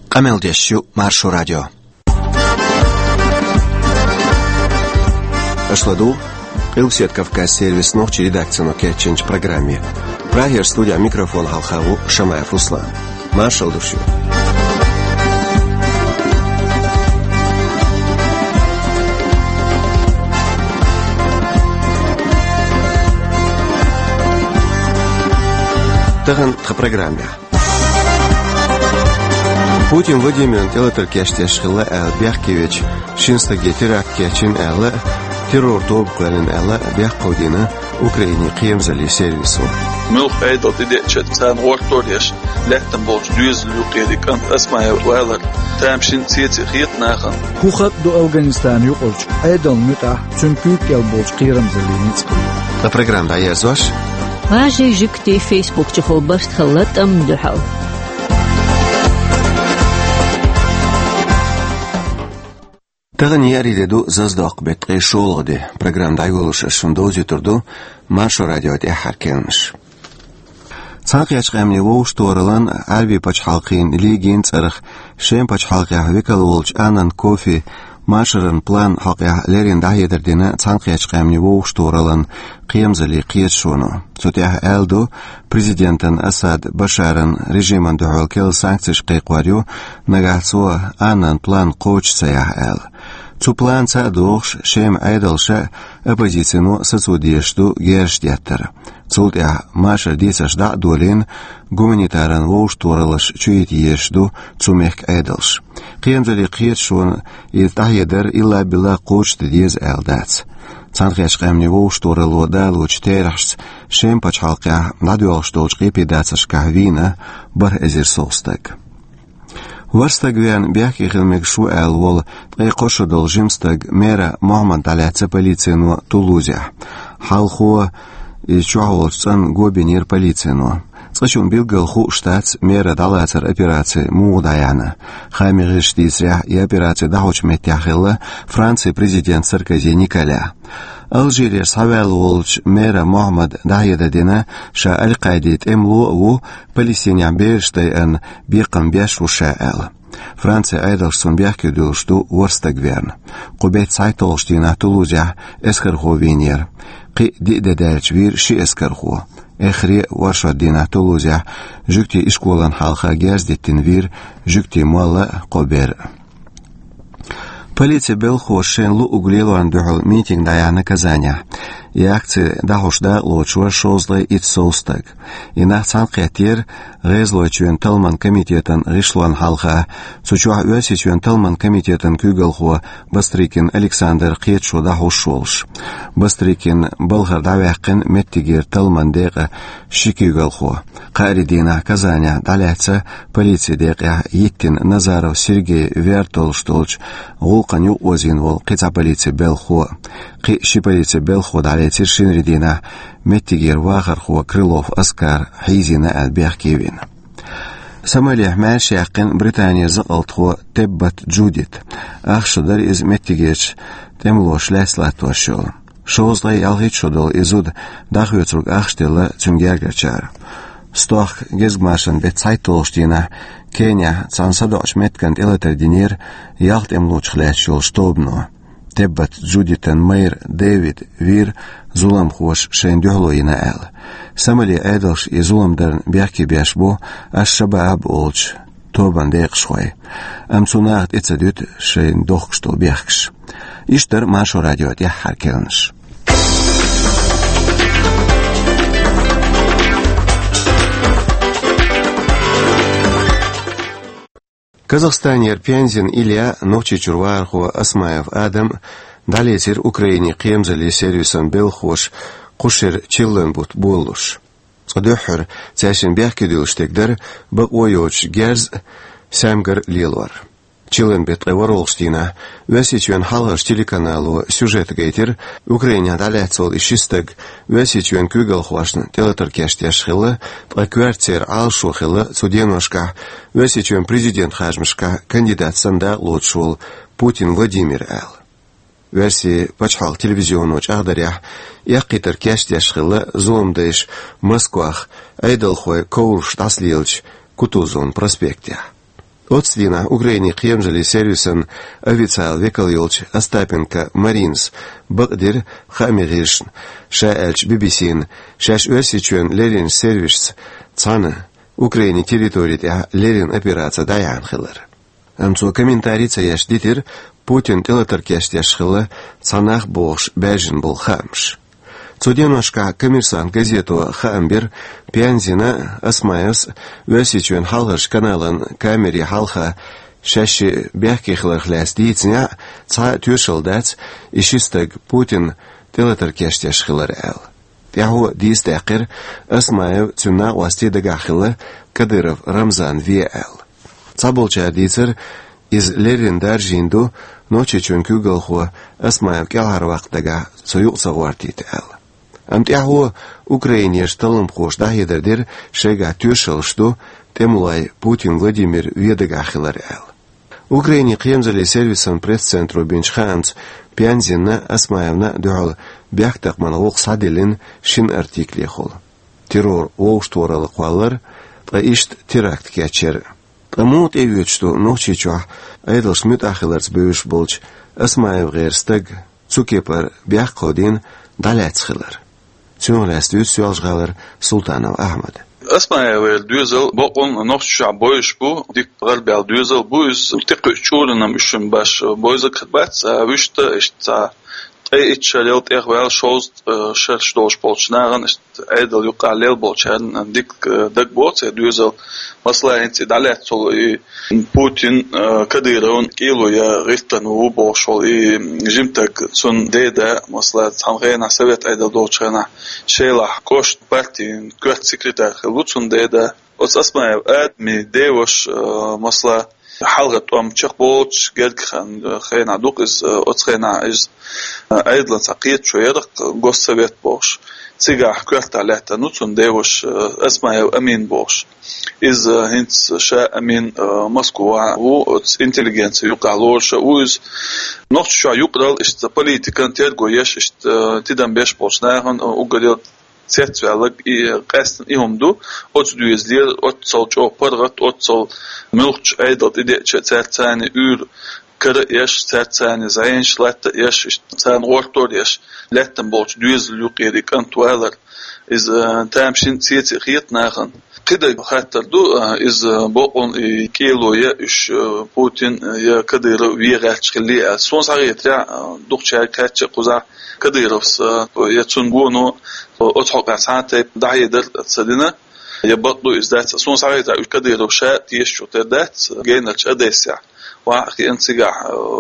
Qameldeshu Marshu Radio. Ашладу Илсет Кавказ сервис ночи редакцию кетченч программе. Прагер студия микрофон Халхаву Шамаев Руслан. Маршал душу. Таган в программе. Путин Владимир Телетаркештешхила Бяхкевич Шинстаге тераккечин Элла террор добкланин Элла Бяхкодина Украине Киемзали сервису. Милх Эйдот идечет цан ортореш лехтен болч дюз люкедикан асмая валар тамшин цети хитнахан. Хухат до Афганистан юқолч Эйдол мита цункук болч Киемзали ницку. На программе Аязош Важи жикти Facebook чхолбарт халат амдухал. Таган яриду заздақ бетқи шолғыды. Программда айғылышы шындози тұрду Маршо радиоды әркенміш. Цанқ ячқамни воуш туарылан әрби пачхалқин лигин царық шем пачхалқия векал волч анан кофе Машырын план хақия лерин дахедердені цанқ ячқамни воуш туарылан қиемзали қиет шону. Сутях әлду президентін Асад Башарын режиман дұғыл кел санкциш қиқварю нагацуа анан план қоуч саях әл. Цу план цадуғш шем айдалша оппозицину соцудешту герштеттер. Цултя Машыр дисаш дулин гуманитаран воуш туралаш чуит ешду цумех айдалш. Қиемзали қиет шон и тахедер илла билла қоучты диз әлдац. Цанқеш қамни воуш туралу далуч терахс шем пачхалқя надуалштолч қипедацаш кахвина бар эзер солстак. Варстагвян бяхи хилмек шу эл вол тайқошу должимстаг мера Мохаммад Аляца полицину Тулузя. Халхуа и чуаволцан гобинир полицину. Цачун билгал ху штац мера далацар операции Муудаяна. Хамириш дисря и операции дахуч метяхилла Франции президент Саркози Николя. Алжирия савел волч мера Мохаммад Дахедадина ша аль-Каидит эмлу ву палестинян берштай ан биркам бяшу ша эл. Франция айдалшсон бяхки дулшту ворстагверн. Кубет сайтолштина Тулузя эскарховинер. Қи дидедалч вир ши эскархо. Эхри варшаддина Тулузя жүкти ишколан халха герздеттин вир жүкти муалла қобер. Полиция Белхо шенлу углилуан духал митинг дая наказания. И акции дахушда лочуа шозлай ит солстаг. И на цанқятир гезлочуен талман комитетан ришлуан халха. Цучуа уасичуен талман комитетан кюгалхуа Бастрикин Александр Қетшу дахушолш. Бастрикин Болгар давяқин меттигер талман деға шикюгалхуа. Қаридина казания даляца полиция деға еттин Назаров Сергей Вертолштолч Гулқан юозин вол қица полиция Белхуа. Қи ши полиция Белхуа даляцир шинридина меттигер вахархуа Крылов Оскар Хизина Албяхкевин. Самалия Хмаш яқин Британия зақалтхуа Теббат Джудит. Ахшудар из меттигерч темлош ләслатуашол. Шоузлай алғитшудол изуд дахуетруг ахштела цунгергачар. Стох гезгмашен бет сайтолштина Кения цансадоч меткант элетардинер ялт эмлучхлячол штобно. Теббат Джудитен Мэйр Дэвид Вир зулам хуаш шендюхлоина эл. Самали айдалш и зуламдарн бяхки бяшбо аш шабааб олч тобан дейқшхой. Амцунахт ицадют шендохкштол бяхкш. Иштар Маршо радиот яхар келнш. Казахстанер Пензин Илья Ночи Чурварху Асмаев Адам далетир Украине Киемзали сервисан Белхош Кушер Чилленбут Болуш. Цадухер цяшин бяхкидилштегдер бакойоч герз сямгар лилвар. Чилленбет Эворолштина Весичуен Халгаш телеканалу сюжет гейтер Украине далецол ишистег Весичуен Кюгалхуашн телетаркештяшхилла Паквертер Алшухилла Цуденошка Весичуен президент Хажмшка кандидат санда лучшул Путин Владимир Эл. Версии пачхал телевизионоч ахдарях яқитаркештяшхилла зумдеш Москвах Айдалхой Коурш Таслилч Кутузон проспекте. Отстина Украине қиемжілі сервисін официал векал-елч Остапенко Маринс бұқдер қамеришн, ша әлч BBC-н, шаш өсічен лерин сервис цаны Украине территории лерин операция даян қылыр. Амцу комментарийца яшдитер Путин телатаркеш яшқылы цанах боғш бәжін бұл қамш. Цуденошка коммерсант газету Хамбер Пянзина Асмаевс өсічен халғыш каналын камери халха шәші бәккехлар хләс дейціне ца түйшілдәц ішістік Путин телатаркеш яшқылыр әл. Яху дейстәқір Асмаев цүнна уастеді ғақылы Кадыров Рамзан ве әл. Цаболча дейцір из лериндар жинду ночи чөнкü гылху Асмаев келхар вақтыға сұйық сағуартейді әл. Амтяху Украине шталым хош дахидердер шега тюшылшту темулай Путин Владимир ведегахилар әл. Украине қиемзілі сервисын пресс-центру Бенчханц Пянзина Асмаевна дұғыл бяқтақман оқсаделін шин артикле қол. Террор оуштуаралы қуалар ишт теракт кәчер. Амут эвечту ночи чуах айдылш мютахиларц бөш болч Асмаев ғерстіг цукепар бяқ қодин даляцхилар. Цюнләстү сюалжгалар Султанов Ахмад. Асмаев дюзел бокон нохша бойш бу дик галбал дюзел бу из текчурнам ушин баш бойза кбац вишта ишта ичалет эгвал шост шерштош болчнаган эдел юкалел болчан дик дак боц дюзел маслаенти далят сол и Путин Кадыров кило я ристану бошол и жимтак сон деда масла цамгена совет эдел долчана шейла кошт партии кот секретарь луцун деда Асмаев адми девош масла حلقة أم تشخبوش جد خينا دوق إز أتخينا إز أيضا سقيت شوية قص سبيت بوش تيجا كرت عليه تنوتون ديوش اسمه أمين بوش إز هنس شاء أمين موسكو و إنتليجنس يقالوش وإز نقش شو يقرأ إشت بوليتيكان تيرجو يش إشت تدم بيش بوش ناهن وقدر Сетвеллаг и кастен ихумду от дюзлер от солчо паргат от сол милч айдат иде церцани ур кара яш церцани заеншлат яш сан ортор яш леттен болч дюзл юқирик антуалар из тамшин цети хит нахан кида хаттар ду из бокон кило я үш Путин я Кадыров вегачли сон сагетра духча кача куза Кадыровс яцунгуну أتحق ساعات دعية درت سدنا يبطلوا إزدات صون ساعات الكدير وشاء يشوا تردات جينا تشاديسع وعقي انسجع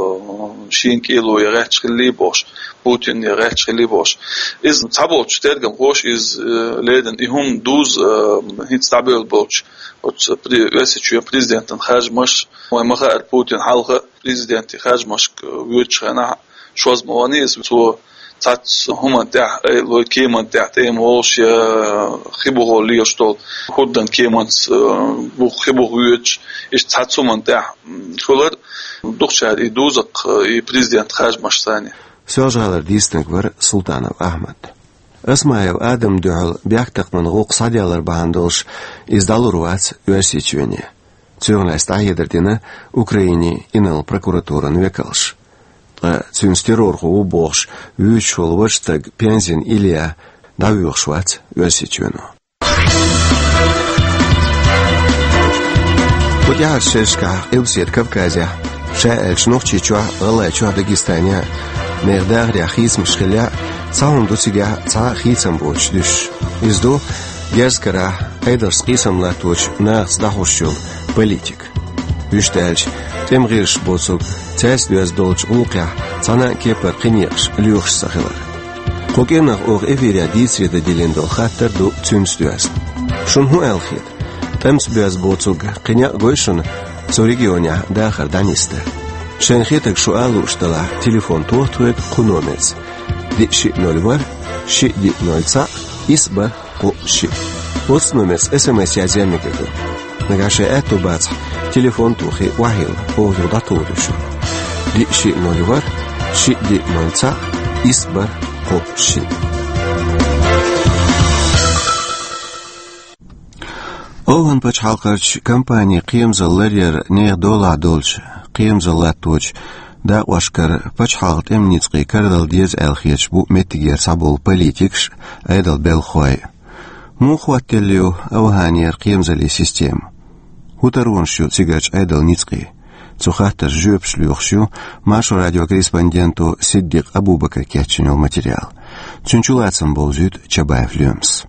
شين كيلو يغاتش خلي بوش بوتين يغاتش خلي بوش إذ تعبوش ترجم خوش إذ ليدن إهم دوز هيت تعبير بوش وسيتشو بريزيدنت خارج مش ومخاء بوتين حلقة بريزيدنت خارج مش ويتش أنا شوز موانيز تو تاتس هما تاع لو كيمان تاع تيم وولش خيبو لي شتول خدن كيمانس بو خيبو ويتش اش تاتسو من تاع خولر دوخشار يدوزق بريزيدنت خارج مش ثاني سوجالر ديستنكبر سلطانов Ахмад. Асмаев Адам дюл бяктакман гук садялар бахандолш издалурвац уэрсичвене. Цюнласт аедердина Украине инал прокуратуран векалш. Цюнстерорху уборш вючвал вачтаг Пянзин Илья давюршвац уэрсичвену. Путяхат шешка илсет Кавказя. Шаэльч нохчичуа галайчуа Дагестания. Мердар яхизм шхиля цаун дусига ца хицам боч душ. Изду герскара айдар скисам латуч нахс дахушчул политик. Вюштэльч тем гирш боцук цэс дуэс долч улкя цана кепер киньяш люхш сахилар. Когенах ог эфиря дисреда дилендол хаттер ду цюнс дуэс. Шунху элхит. Темс дуэс боцук кинья гойшун цо регионя дахар данистер. شنخيتك سؤال اشتلا تليفون توتويت قنومز دي شي نولوار شي دي نولца إسبا قو شي وص نومز اسمس يازيامي كدو نغاشي اتو باц تليفون توخي واحيل او يوضا تودشو دي شي نولوار شي دي نولца إسبا قو شي Oğun paç halkarç kampanya qiyamzallar ne dola dolç qiyamzallat toç da başkar paç halt emnitqi kardal diz elxiyeç bu metiger sabol politikş aydal belxoy mu xwattelyo awhanier qiyamzali sistem hutarun şu sigaç aydal nitqi Цухатар жөпшлюхшу Машу радиокорреспонденту Сиддик Абубакар кетчинел материал. Чунчулацам болжут Чабаев Люмс.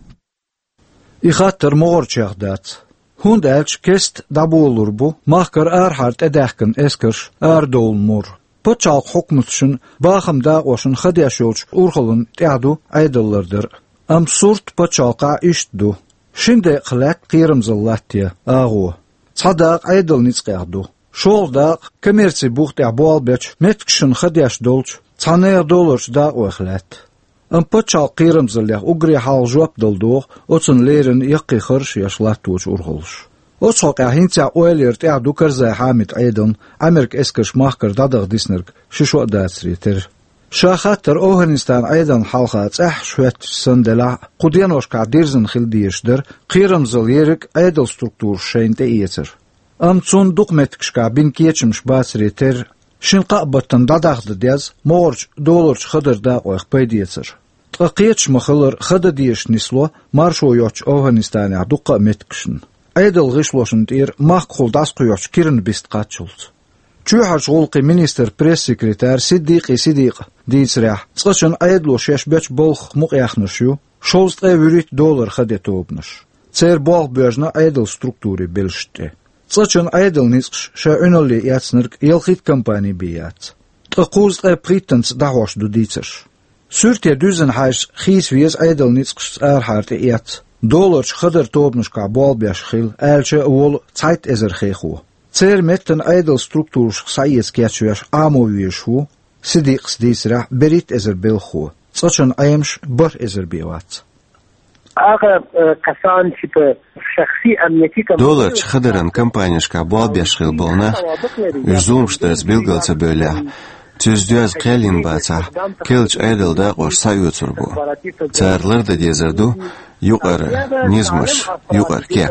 İxatır moğorçaqdat. Hund elç kest dabulur bu. Mahkar erhart edəxkin eskir erdolmur. Paçalq hukmutşun baxımda oşun xadyaşolç urxulun tədu aydıllardır. Am surt paçalqa iştdu. Şimdi xilak qiyrimzillattiya ağu. Çadaq aydıl nitsqaqdu. Şoldaq komersi buxtya bolbeç metkşun xadyaş dolç. Çanaya dolurç da oxlat. Am paçal qiyrimzillah ugri hal jop dolduq, otsun lerin yaqi xırş yaşlattuç urxuluş. Otsoq hinca oelir tədu karzay Hamid Aydın, Amerik eskiş mahkar dadaq disnirg, şişo datsritir. Şaxatır Oğanistan Aydın halqa tsah şüet sındela, qudiyanoşka dirzin xildiyişdir, qiyrimzil yerik Aydıl struktur şeyinte iyetir. Am tsun duqmetkşka bin keçmiş basritir, şinqa batın dadaqdı dez, moğorç dolurç xıdırda qoyq paydiyetir. Tqaqiyetş mıxılır xıdı diyiş nislo, marşo yoç Oğanistanya duqa metkşin. Aydıl gışloşun dir, mahqul dasqıyoç kirin bist qaçult. Çuhaç gulqi minister press sekreter Siddiq diytsrah, tsqışın aydlo şeşbeç bolx muqyaxnışyu, şolst evürit dolar xadetobnış. Cer bolx böjna aydıl strukturi belşti. Tsqışın aydıl nisqş şa önölli yatsnırk yelxit kampani biyat. Tqaquz pritens dahoşdu diytsir. Sürtye düzen hayş xis vies aydıl nisqş erharte yat. Dolarç xıdır tobnuşka bolbeş xil, elçe ol zeit ezer xehu. Cer metten aydıl strukturş sayes keçüyaş amoviyşu, Siddiq diytsrah berit ezer belxu. Tsqışın ayemş bar ezer bivat. Ağa kasan tipi şahsi emniyeti Dolarç xıdırın kampaniyashka bolbeş xil bolna, üzumştaz bilgalca böyle. Tüzdüz qəlin baca, kelç aydılda qoş sayutsur bu. Çarlar da dezirdu, yuqarı, nizmiş, yuqarı ke.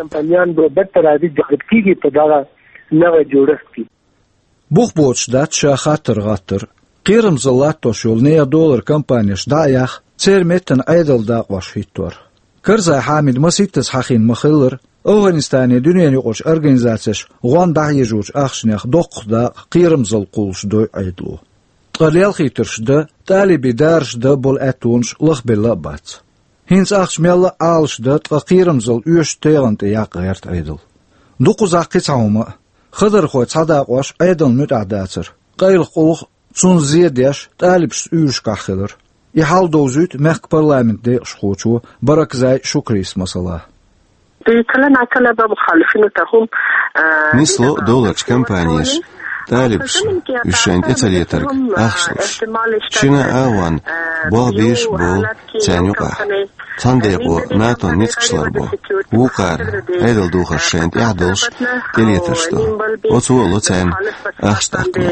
Buq boçda çaxatır qatır, qiyrimzillat toşul neye dolar kampaniyaş dayaq, cermetten aydılda qoş hittor. Karzay Hamid Masittis haqin mıxılır, Oğanistani dünyanı qoş organizatsiyaş, Guan dahyejuç axşinaq doqda qiyrimzil qulşdu aydlu. Tqaliyal xitirşda, talibi darşda bol etunş lıqbilla bat. Hins axşmella alşda tqaqiyrimzil üyüş teğantı yaqırt aydıl. Duquzaq qıçağımı, xıdır qoy çada qoş aydıl mütadatsır. Qayl quluq tsun ziyediyaş talibs üyüş qaxılır. İhal dozüt məhk parlamentde şxuçu Barakzay Şukris masala. Nislo dolarç kampaniyas talibs üşent etaliyetarg axşluş. Şina awan bol beş bol çanyuqa. Tandeqo NATO nitqşlar bu. Uqar aydıl duqar şent yahdılş teliyetashdu. Otuolu çan axştaqlı.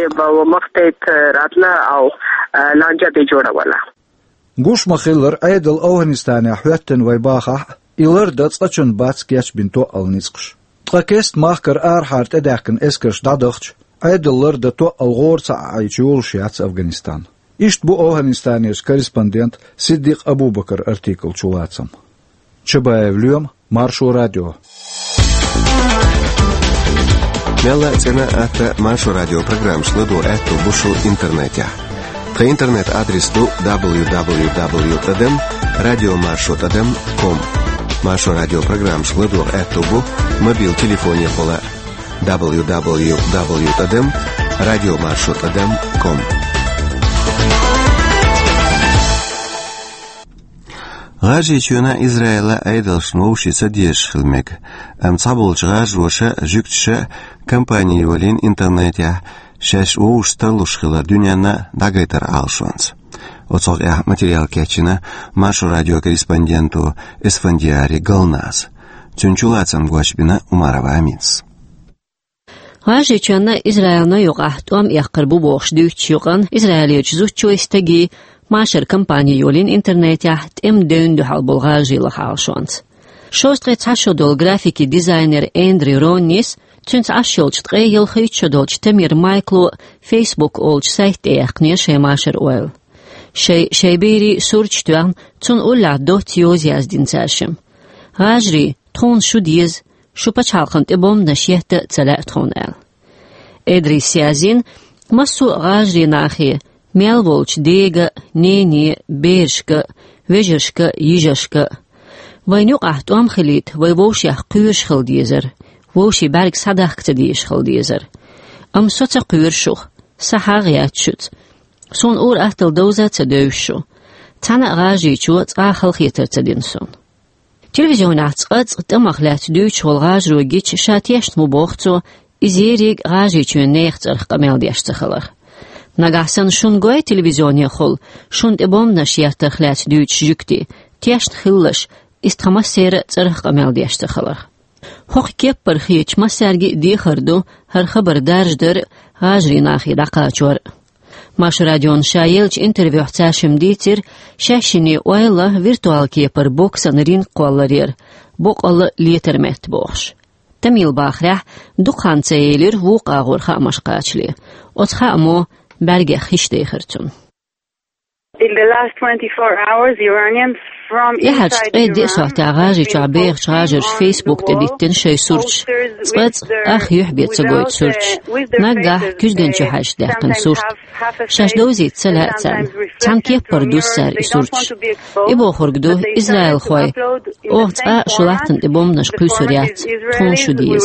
Guş maxillar aydıl Oğanistanya hüetten vaybaqa ilarda tsqaçın bats geç binto alnitsqş. Tqakest mahkar erhart edəqin eskirş dadaqç, aydıllar da to alğorca ayçul şiats Afganistan. İşt bu Oğanistaniyas korrespondent Siddiq Abubakar artikl çulatsam. Çabayev Lüyom, Marşo Radio. Mella cena ata Marşo Radio programşlı do eto buşu internetja. Tra internet adresu www.radiomarsho.com. Marşo Radio programşlı do eto bu mobil telefonje pola www.radiomarsho.com. Gajı çöna İsrail'e aydalşın oşisa diyeş xilmek. Amtsabılcığa joşa jüktşe kampaniyolin internetya şeş oğuş taluşqılar dünyana dagaytar alşons. Otoq material keçina Marşo Radio korrespondentu Esfandiyari Galnaz. Çünçulatsam goçbina Umarova Amins. Gajı çöna İsrail'na yoqahtuam yaqırbu boğuş düğüç yoqan İsrailiye cüzutçu istegi Maşır kampaniyolin internetya tem döndü halbolga jıylı halşons. Шостре цашодол графики дизайнер Эндрю Роннис цунц ашолч тгейл хыйчодолч Тамир Майклу Facebook олч сайтеяхне шемашер ойл. Шейбери сурчтуан цун улла дотиоз яздинцашим. Гажри тон шудиз шупачалхант ибом нашьехта цала тонел. Эдри сязин массу гажри нахи мелволч дега нени бершка вежешка ижешка. Вайнюк ахтуам хилит вайвошях кюрш хилдизер. Воши барг садах ктадиш хилдизер. Ам соца кюршух сахагият шут. Сон ор ахтал доза цадевшу. Тана гажи чуат ахалхитер цадинсон. Телевизион ахцац тамахлат дүйч холгажру гич шатьешт мубохцу изериг гажи чун нехцарх камелдяшцахалар. Нагасан шунгой телевизионе хол шунд ибом нашьяхтахлат дүйч жукти тяшт хиллаш истхамасера царх камелдяшцахалар. Хох кеппер хич масарги дихарду хар хабардарждер гажри нахи рақачор. Маш радион шаелч интервью хцашим дитер шашини ойла виртуал кепер боксан ринг қолларер боқалы летермет боқш. Тамил бахрах дукхан цейлер вуқ ағыр хамашқачли. Отха амо бәрге хиште хырчун. In the last 24 hours, Iranians from inside Iran إدي ساعت عاجي تعبير تعاجر فيسبوك تديتن شيء سورش صد أخ يحبيت سجويت سورش نجح كجدن شحش دقن سورش شش دوزي تسلأتن تان كيف بردوس سر سورش إبو خرجدو إسرائيل خوي أوت شلاتن إبوم نشقي سوريات تون شديز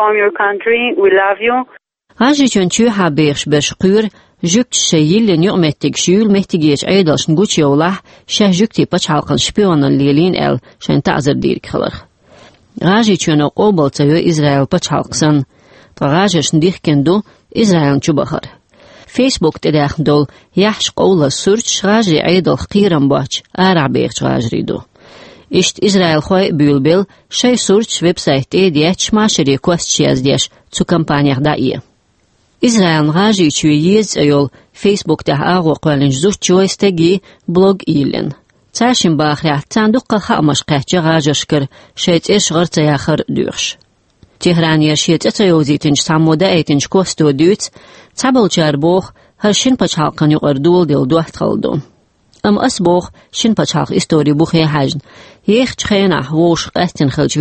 عاجي تنشو حبيرش برشقير جوكت شيل نيومتك شيول مهتجيج عيدلش نقول يوله شه جوكتي بتشعلقن شبيون الليلين ال شن تعذر ديرك خلق غاجي تشونو قبل تيو إسرائيل بتشعلقسن تغاجش نديخ كندو إسرائيل شبخر فيسبوك تداخل دول يحش قولا سورش غاجي عيدل قيرن باش عربيش غاجريدو إشت إسرائيل خوي بيلبل شي سورش ويب سايت ديش ماشري كوستشياز ديش تو كمبانيا دائية إسرائيل غاجي تشويز أيول فيسبوك تهاغو قوالن زوجتشويستجي بلوغ إيلن تاشم باخرع تاندوق خامش قهجة غاجشكر شيت إيش غرت ياخر دوش تهران يشيت أتيوزي تنج سامودا أيتنج كوستو دوت تابل جاربوخ هرشين بچالقن يقردول ديل دوحت خلدون أم أسبوخ شين بچالق إستوري بوخي حاجن يخ تخينا ووش قهتن خلج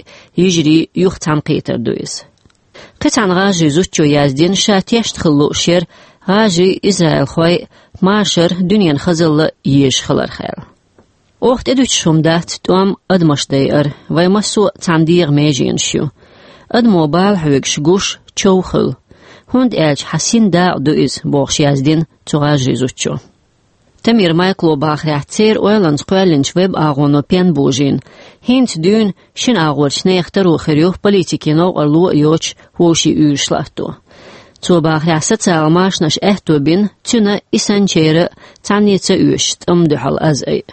يجري يوخ تنقيتر دويز قطعا غاجي زوجتو يازدين شاتيشت خلو شير غاجي إسرائيل خوي ماشر دنيا خزل يش خلر خير وقت ادوش شمدات توام ادمش داير ويمسو تاندير ميجين شو ادمو بال حويق شگوش چوخل هند اج حسين دا دوئز بوخش يازدين تو غاجي زوجتو Tamir Michael باخرح تير اويلانز قوالنش ويب اغونو بين بوجين هنت دون شن اغورش نيخترو خريوخ بوليتيكينو ارلو يوش ووشي يوشلاتو تو باخرح ستسال ماشنش اهتو بين تنا اسانچير تانيتsa يوشت امدحل از اي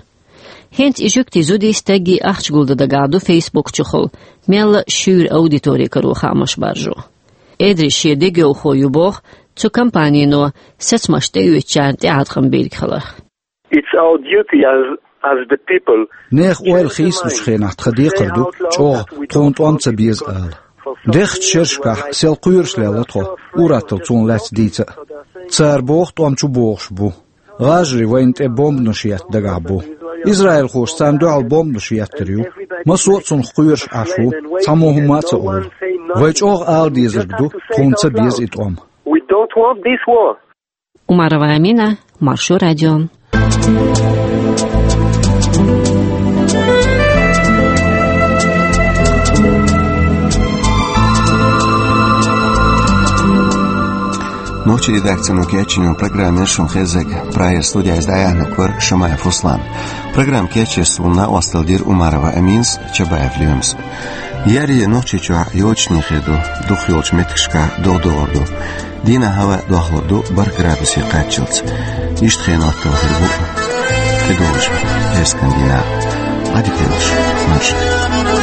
هنت اجوكتي زودي استاقي اخش قولد دقادو فيسبوك چخل ميلا شور اوديتوري كرو خامش بارجو ادري شي ديگو خويو بوخ تو كمبانينو ستمشتي يوچان تعادخن بيلك خلق It's our duty as the people. نيخ اويل خيس نشخينا تخديق ردو چو تونت وانت بيز آل ديخت شرشكح سيل قيرش لالتخو وراتل تون لات ديتا تسار بوخت وام چو بوخش بو غاجري وينت بومب نشيات دقابو إسرائيل خوش ساندو على بومب نشيات تريو مسوط سون قيرش عشو تاموهم مات أول ويج اوغ آل ديزرقدو تونت بيز اتوام We don't want this war. Умарова Амина, Маршу радио. Ночи редакцию Кечину программе Шунхезег проект студия издания Квар Шамаев Руслан. Программ Кечи Суна Осталдир Умарова Аминс Чабаев Льюмс. Яри ночи чуа йочни хеду дух йоч меткшка додорду. Дина хава дохлорду барградуси качилц. Ишт хенат тохирбу. Кедолш эскандина. Адикелш. Марш.